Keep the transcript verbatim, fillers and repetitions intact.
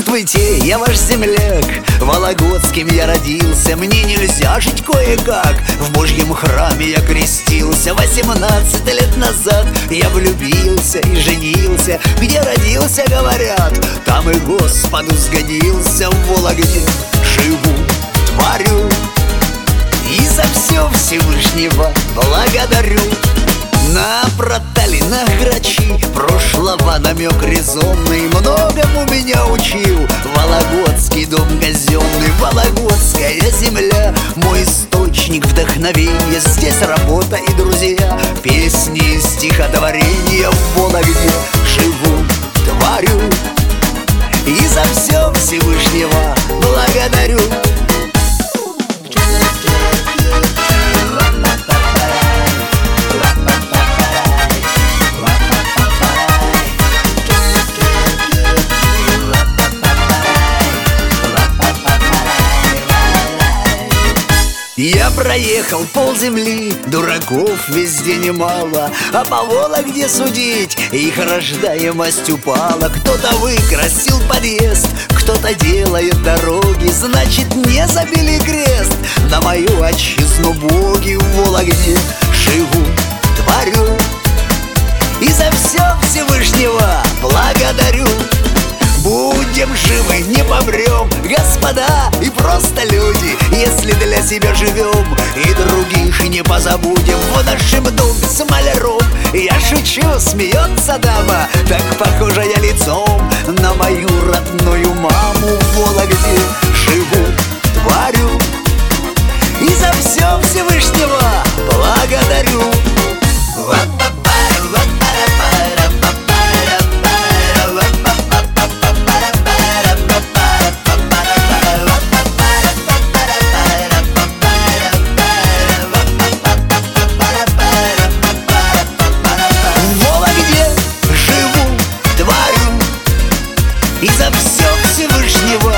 Здравствуйте, я ваш земляк, вологодским я родился. Мне нельзя жить кое-как, в Божьем храме я крестился. Восемнадцать лет назад я влюбился и женился. Где родился, говорят, там и Господу сгодился. В Вологде живу, творю, и за все Всевышнего благодарю. На Проталина грачи прошлого намек резонный многому меня учил вологодский дом казенный. Вологодская земля, мой источник вдохновения. Здесь работа и друзья, песни и стихотворения. В Вологде живу, творю, и за все Всевышнего благодарю. Я проехал полземли, дураков везде немало, а по Вологде судить их рождаемость упала. Кто-то выкрасил подъезд, кто-то делает дороги, значит, не забили крест на мою отчизну боги. В Вологде живу, творю, и за все Всевышнего благодарю. Будем живы, не помрем, господа и просто люди, если для себя живем и других не позабудем. В нашем доме с маляром я шучу, смеется дама, так похожая лицом на мою родную маму. В Вологде живу, творю, и за все Всевышнего благодарю. И за все Всевышнего